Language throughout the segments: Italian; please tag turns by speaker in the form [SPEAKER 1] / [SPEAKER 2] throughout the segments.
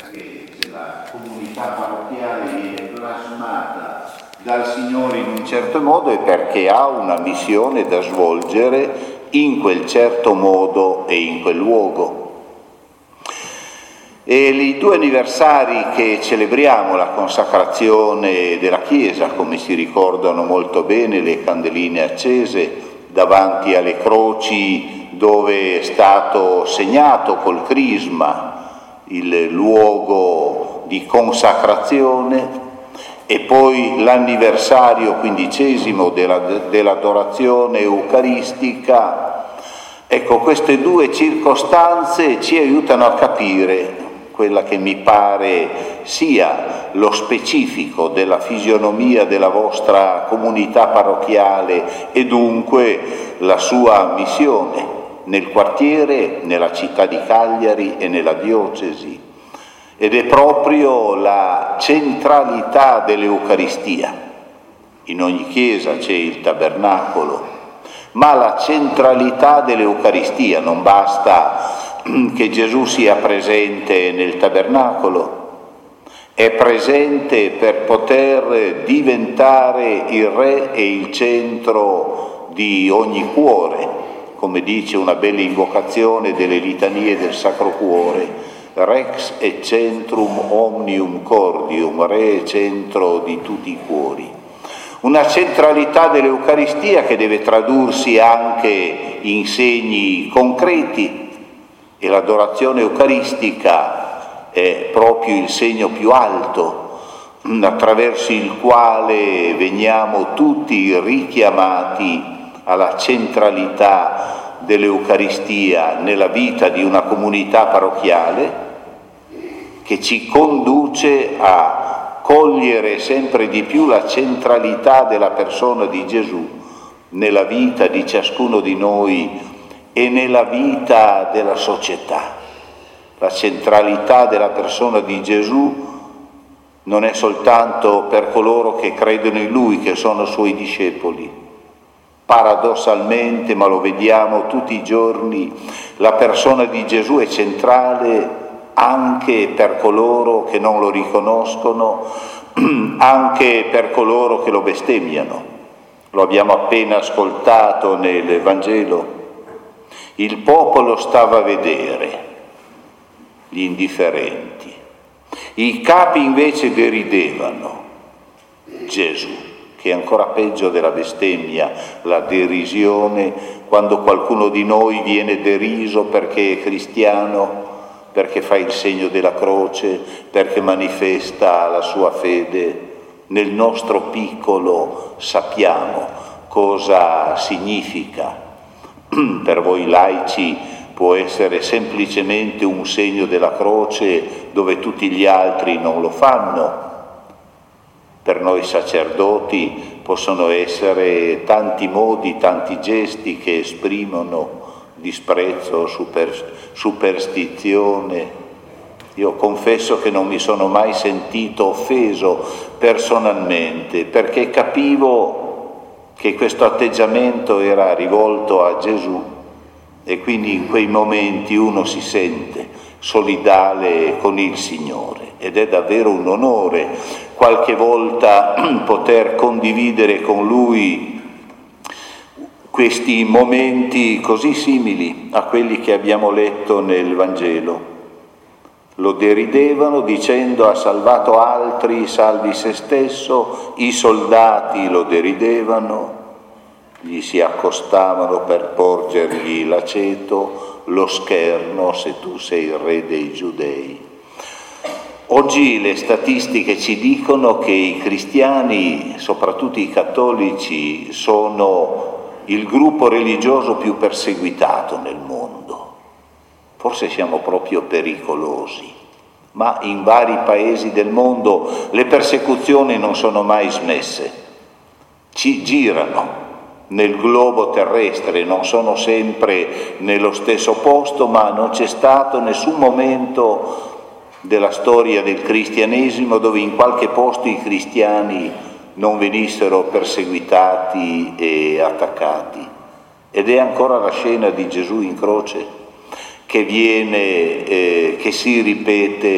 [SPEAKER 1] che la comunità parrocchiale viene plasmata dal Signore in un certo modo è perché ha una missione da svolgere in quel certo modo e in quel luogo. E i 2 anniversari che celebriamo, la consacrazione della Chiesa, come si ricordano molto bene le candeline accese davanti alle croci dove è stato segnato col crisma il luogo di consacrazione, e poi l'anniversario 15° dell'adorazione eucaristica. Ecco, queste 2 circostanze ci aiutano a capire quella che mi pare sia lo specifico della fisionomia della vostra comunità parrocchiale e dunque la sua missione nel quartiere, nella città di Cagliari e nella diocesi. Ed è proprio la centralità dell'Eucaristia. In ogni chiesa c'è il tabernacolo, ma la centralità dell'Eucaristia non basta che Gesù sia presente nel tabernacolo, è presente per poter diventare il re e il centro di ogni cuore, come dice una bella invocazione delle litanie del Sacro Cuore, Rex et centrum omnium cordium, re e centro di tutti i cuori. Una centralità dell'Eucaristia che deve tradursi anche in segni concreti, e l'adorazione eucaristica è proprio il segno più alto attraverso il quale veniamo tutti richiamati alla centralità dell'Eucaristia nella vita di una comunità parrocchiale, che ci conduce a cogliere sempre di più la centralità della persona di Gesù nella vita di ciascuno di noi e nella vita della società. La centralità della persona di Gesù non è soltanto per coloro che credono in Lui, che sono Suoi discepoli. Paradossalmente, ma lo vediamo tutti i giorni, la persona di Gesù è centrale anche per coloro che non lo riconoscono, anche per coloro che lo bestemmiano. Lo abbiamo appena ascoltato nel Vangelo. Il popolo stava a vedere, gli indifferenti. I capi invece deridevano Gesù, che è ancora peggio della bestemmia, la derisione, quando qualcuno di noi viene deriso perché è cristiano, perché fa il segno della croce, perché manifesta la sua fede. Nel nostro piccolo sappiamo cosa significa. Per voi laici può essere semplicemente un segno della croce dove tutti gli altri non lo fanno. Per noi sacerdoti possono essere tanti modi, tanti gesti che esprimono disprezzo, superstizione. Io confesso che non mi sono mai sentito offeso personalmente, perché capivo che questo atteggiamento era rivolto a Gesù e quindi in quei momenti uno si sente solidale con il Signore ed è davvero un onore qualche volta poter condividere con Lui questi momenti così simili a quelli che abbiamo letto nel Vangelo. Lo deridevano dicendo: ha salvato altri, salvi se stesso. I soldati lo deridevano, gli si accostavano per porgergli l'aceto, lo scherno: se tu sei il re dei Giudei. Oggi le statistiche ci dicono che i cristiani, soprattutto i cattolici, sono il gruppo religioso più perseguitato nel mondo. Forse siamo proprio pericolosi, ma in vari paesi del mondo le persecuzioni non sono mai smesse. Ci girano nel globo terrestre, non sono sempre nello stesso posto, ma non c'è stato nessun momento della storia del cristianesimo dove in qualche posto i cristiani non venissero perseguitati e attaccati. Ed è ancora la scena di Gesù in croce che si ripete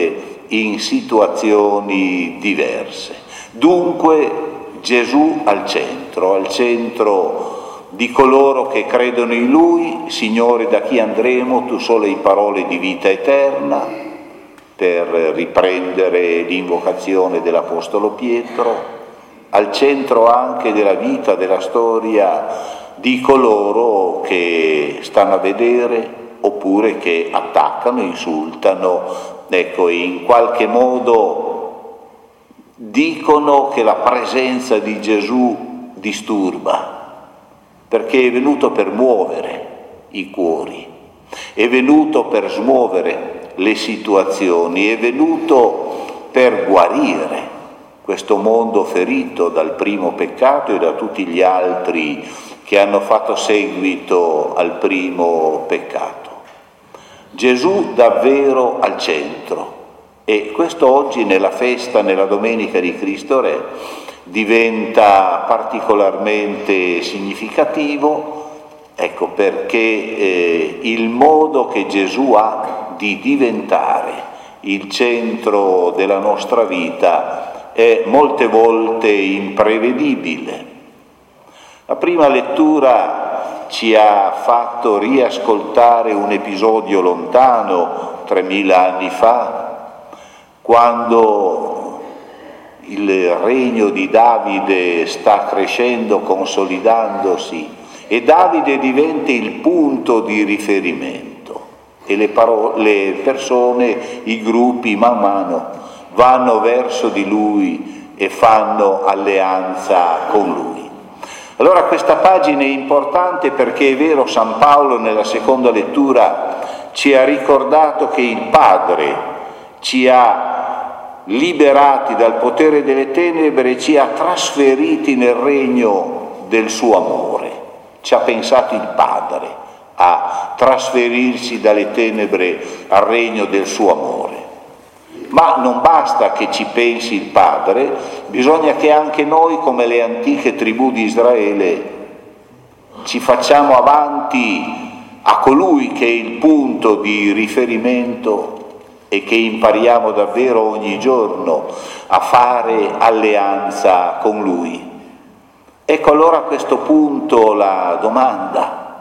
[SPEAKER 1] in situazioni diverse. Dunque Gesù al centro di coloro che credono in Lui. Signore, da chi andremo? Tu solo hai parole di vita eterna, per riprendere l'invocazione dell'Apostolo Pietro, al centro anche della vita, della storia di coloro che stanno a vedere oppure che attaccano, insultano, ecco, e in qualche modo dicono che la presenza di Gesù disturba, perché è venuto per muovere i cuori, è venuto per smuovere le situazioni, è venuto per guarire questo mondo ferito dal primo peccato e da tutti gli altri che hanno fatto seguito al primo peccato. Gesù davvero al centro, e questo oggi nella festa, nella Domenica di Cristo Re, diventa particolarmente significativo, ecco, perché il modo che Gesù ha di diventare il centro della nostra vita è molte volte imprevedibile. La prima lettura ci ha fatto riascoltare un episodio lontano, 3000 anni fa, quando il regno di Davide sta crescendo, consolidandosi, e Davide diventa il punto di riferimento e le persone, i gruppi man mano vanno verso di lui e fanno alleanza con lui. Allora questa pagina è importante perché è vero, San Paolo nella seconda lettura ci ha ricordato che il Padre ci ha liberati dal potere delle tenebre e ci ha trasferiti nel regno del suo amore. Ci ha pensato il Padre a trasferirsi dalle tenebre al regno del suo amore. Ma non basta che ci pensi il Padre, bisogna che anche noi, come le antiche tribù di Israele, ci facciamo avanti a colui che è il punto di riferimento e che impariamo davvero ogni giorno a fare alleanza con Lui. Ecco allora a questo punto la domanda: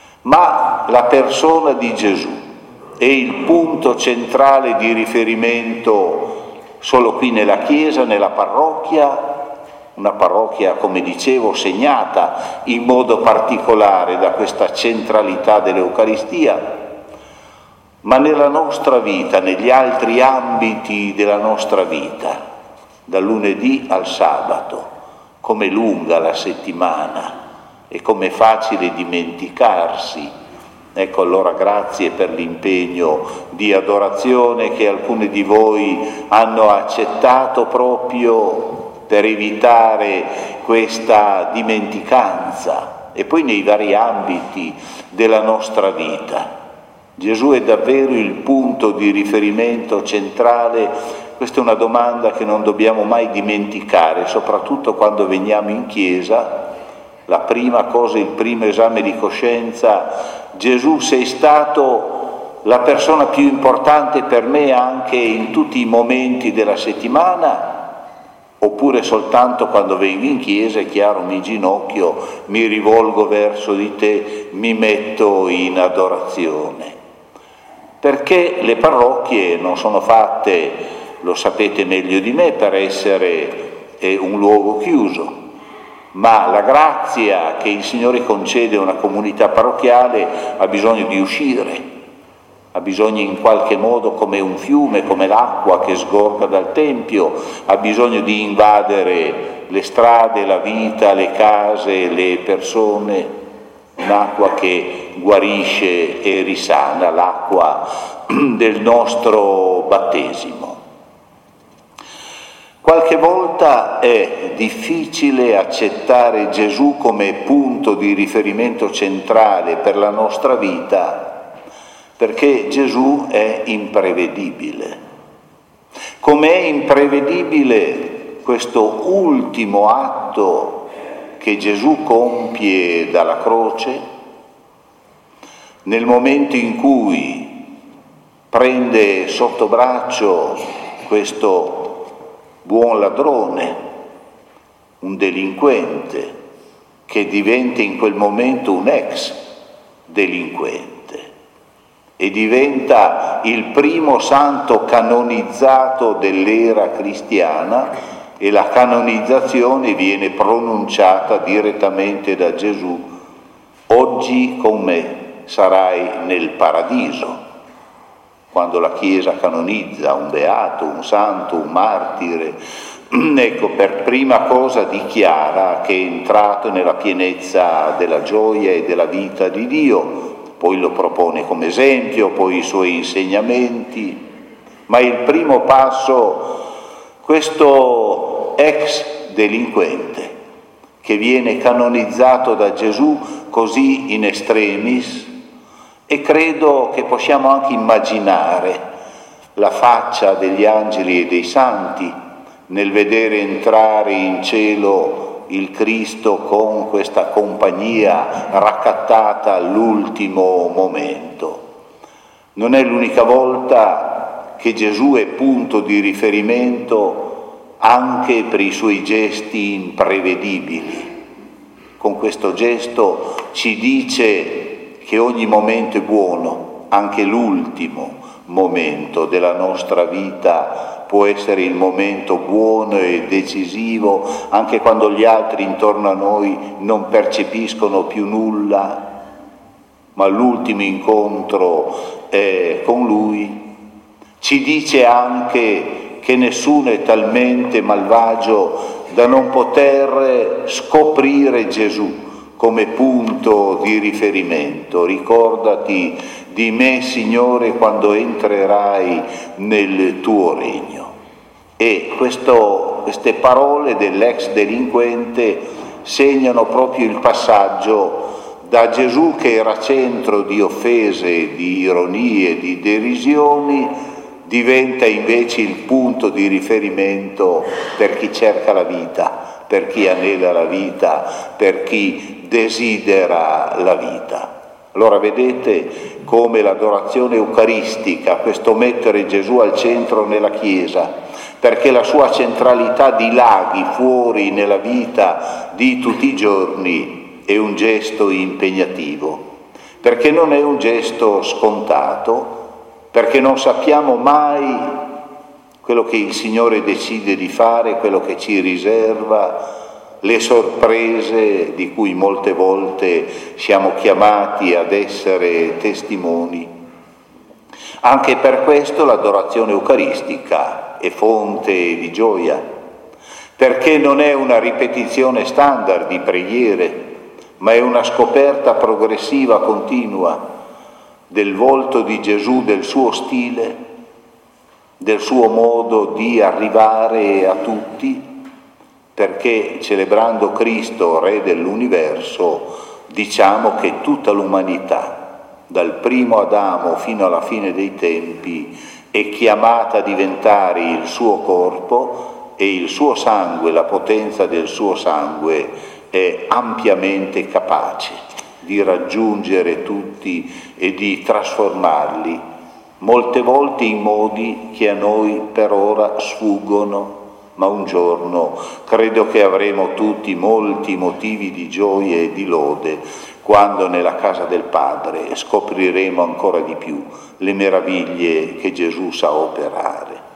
[SPEAKER 1] ma la persona di Gesù è il punto centrale di riferimento solo qui nella Chiesa, nella parrocchia? Una parrocchia, come dicevo, segnata in modo particolare da questa centralità dell'Eucaristia, ma nella nostra vita, negli altri ambiti della nostra vita, dal lunedì al sabato, com'è lunga la settimana e com'è facile dimenticarsi. Ecco allora grazie per l'impegno di adorazione che alcuni di voi hanno accettato proprio per evitare questa dimenticanza, e poi nei vari ambiti della nostra vita. Gesù è davvero il punto di riferimento centrale? Questa è una domanda che non dobbiamo mai dimenticare, soprattutto quando veniamo in chiesa. La prima cosa, il primo esame di coscienza: Gesù, sei stato la persona più importante per me anche in tutti i momenti della settimana? Oppure soltanto quando vengo in chiesa, è chiaro, mi ginocchio, mi rivolgo verso di te, mi metto in adorazione? Perché le parrocchie non sono fatte, lo sapete meglio di me, per essere un luogo chiuso, ma la grazia che il Signore concede a una comunità parrocchiale ha bisogno di uscire, ha bisogno in qualche modo, come un fiume, come l'acqua che sgorga dal Tempio, ha bisogno di invadere le strade, la vita, le case, le persone, un'acqua che guarisce e risana, l'acqua del nostro battesimo. Qualche volta è difficile accettare Gesù come punto di riferimento centrale per la nostra vita, perché Gesù è imprevedibile. Com'è imprevedibile questo ultimo atto che Gesù compie dalla croce, nel momento in cui prende sotto braccio questo buon ladrone, un delinquente, che diventa in quel momento un ex delinquente e diventa il primo santo canonizzato dell'era cristiana, e la canonizzazione viene pronunciata direttamente da Gesù: oggi con me sarai nel paradiso. Quando la Chiesa canonizza un beato, un santo, un martire, ecco, per prima cosa dichiara che è entrato nella pienezza della gioia e della vita di Dio, poi lo propone come esempio, poi i suoi insegnamenti, ma il primo passo, questo ex delinquente che viene canonizzato da Gesù così in extremis, e credo che possiamo anche immaginare la faccia degli angeli e dei santi nel vedere entrare in cielo il Cristo con questa compagnia raccattata all'ultimo momento. Non è l'unica volta che Gesù è punto di riferimento anche per i suoi gesti imprevedibili. Con questo gesto ci dice che ogni momento è buono, anche l'ultimo momento della nostra vita può essere il momento buono e decisivo, anche quando gli altri intorno a noi non percepiscono più nulla, ma l'ultimo incontro è con Lui. Ci dice anche che nessuno è talmente malvagio da non poter scoprire Gesù come punto di riferimento. Ricordati di me, Signore, quando entrerai nel tuo regno. E queste parole dell'ex delinquente segnano proprio il passaggio da Gesù, che era centro di offese, di ironie, di derisioni, diventa invece il punto di riferimento per chi cerca la vita, per chi anela la vita, per chi desidera la vita. Allora vedete come l'adorazione eucaristica, questo mettere Gesù al centro nella Chiesa, perché la sua centralità dilaghi fuori nella vita di tutti i giorni, è un gesto impegnativo, perché non è un gesto scontato, perché non sappiamo mai quello che il Signore decide di fare, quello che ci riserva, le sorprese di cui molte volte siamo chiamati ad essere testimoni. Anche per questo l'adorazione eucaristica è fonte di gioia, perché non è una ripetizione standard di preghiere, ma è una scoperta progressiva, continua, del volto di Gesù, del suo stile, del suo modo di arrivare a tutti, perché celebrando Cristo, Re dell'universo, diciamo che tutta l'umanità, dal primo Adamo fino alla fine dei tempi, è chiamata a diventare il suo corpo, e il suo sangue, la potenza del suo sangue, è ampiamente capace di raggiungere tutti e di trasformarli, molte volte in modi che a noi per ora sfuggono, ma un giorno credo che avremo tutti molti motivi di gioia e di lode quando nella casa del Padre scopriremo ancora di più le meraviglie che Gesù sa operare.